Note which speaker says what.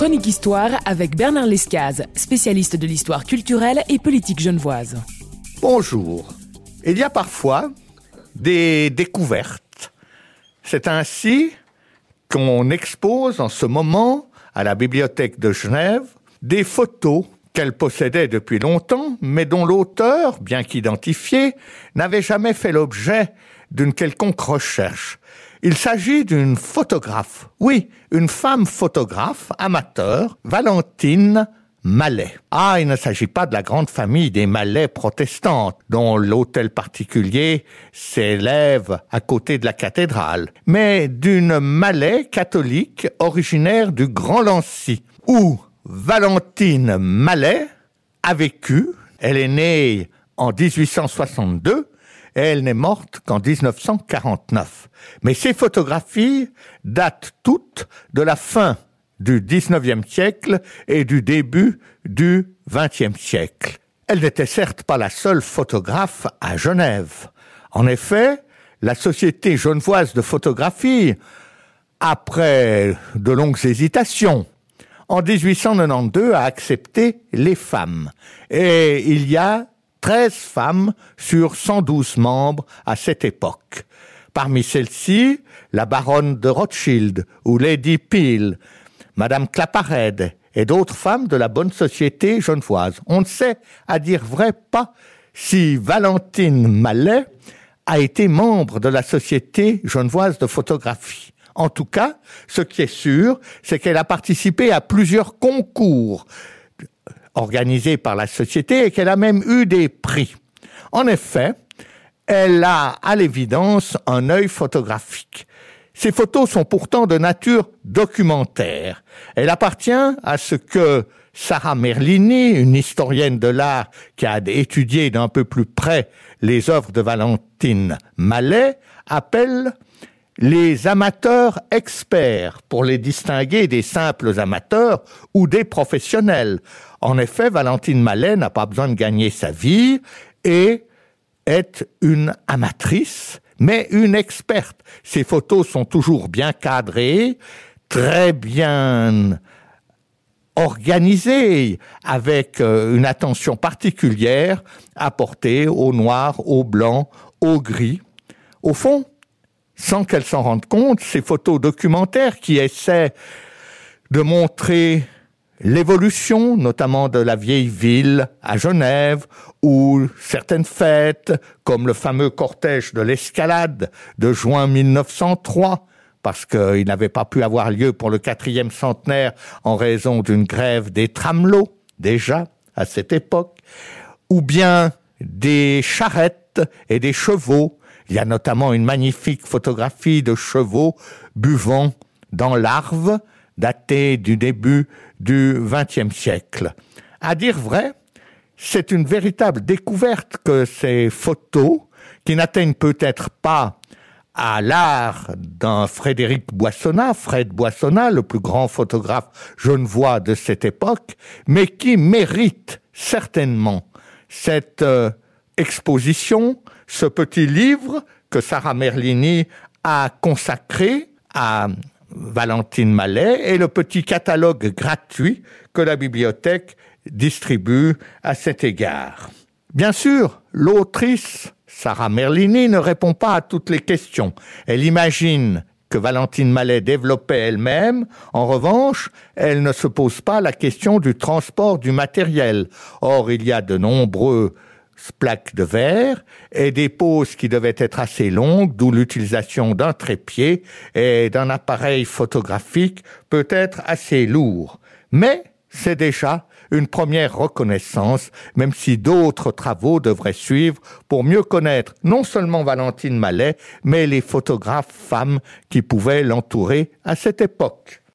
Speaker 1: Chronique Histoire avec Bernard Lescaz, spécialiste de l'histoire culturelle et politique genevoise.
Speaker 2: Bonjour. Il y a parfois des découvertes. C'est ainsi qu'on expose en ce moment à la Bibliothèque de Genève des photos qu'elle possédait depuis longtemps, mais dont l'auteur, bien qu'identifié, n'avait jamais fait l'objet d'une quelconque recherche. Il s'agit d'une photographe, oui, une femme photographe amateur, Valentine Mallet. Ah, il ne s'agit pas de la grande famille des Mallet protestantes, dont l'hôtel particulier s'élève à côté de la cathédrale, mais d'une Mallet catholique originaire du Grand Lancy, où Valentine Mallet a vécu. Elle est née en 1862 et elle n'est morte qu'en 1949. Mais ces photographies datent toutes de la fin du 19e siècle et du début du 20e siècle. Elle n'était certes pas la seule photographe à Genève. En effet, la Société genevoise de photographie, après de longues hésitations, en 1892 a accepté les femmes. Et il y a 13 femmes sur 112 membres à cette époque. Parmi celles-ci, la baronne de Rothschild ou Lady Peel, Madame Claparède et d'autres femmes de la bonne société genevoise. On ne sait, à dire vrai, pas si Valentine Mallet a été membre de la Société genevoise de photographie. En tout cas, ce qui est sûr, c'est qu'elle a participé à plusieurs concours organisés par la Société et qu'elle a même eu des prix. En effet, elle a à l'évidence un œil photographique. Ces photos sont pourtant de nature documentaire. Elle appartient à ce que Sarah Merlini, une historienne de l'art qui a étudié d'un peu plus près les œuvres de Valentine Mallet, appelle les amateurs experts, pour les distinguer des simples amateurs ou des professionnels. En effet, Valentine Mallet n'a pas besoin de gagner sa vie et est une amatrice, mais une experte. Ses photos sont toujours bien cadrées, très bien organisées, avec une attention particulière apportée au noir, au blanc, au gris. Au fond, sans qu'elle s'en rende compte, ces photos documentaires qui essaient de montrer l'évolution, notamment de la vieille ville à Genève, ou certaines fêtes, comme le fameux cortège de l'escalade de juin 1903, parce qu'il n'avait pas pu avoir lieu pour le 4e centenaire en raison d'une grève des tramelots, déjà, à cette époque, ou bien des charrettes et des chevaux. Il y a notamment une magnifique photographie de chevaux buvant dans l'Arve, datée du début du XXe siècle. À dire vrai, c'est une véritable découverte que ces photos, qui n'atteignent peut-être pas à l'art d'un Frédéric Boissonnas, Fred Boissonnas, le plus grand photographe genevois de cette époque, mais qui méritent certainement cette exposition, ce petit livre que Sarah Merlini a consacré à Valentine Mallet et le petit catalogue gratuit que la bibliothèque distribue à cet égard. Bien sûr, l'autrice Sarah Merlini ne répond pas à toutes les questions. Elle imagine que Valentine Mallet développait elle-même. En revanche, elle ne se pose pas la question du transport du matériel. Or, il y a de nombreuses plaques de verre et des poses qui devaient être assez longues, d'où l'utilisation d'un trépied et d'un appareil photographique peut-être assez lourd. Mais c'est déjà une première reconnaissance, même si d'autres travaux devraient suivre pour mieux connaître non seulement Valentine Mallet, mais les photographes femmes qui pouvaient l'entourer à cette époque.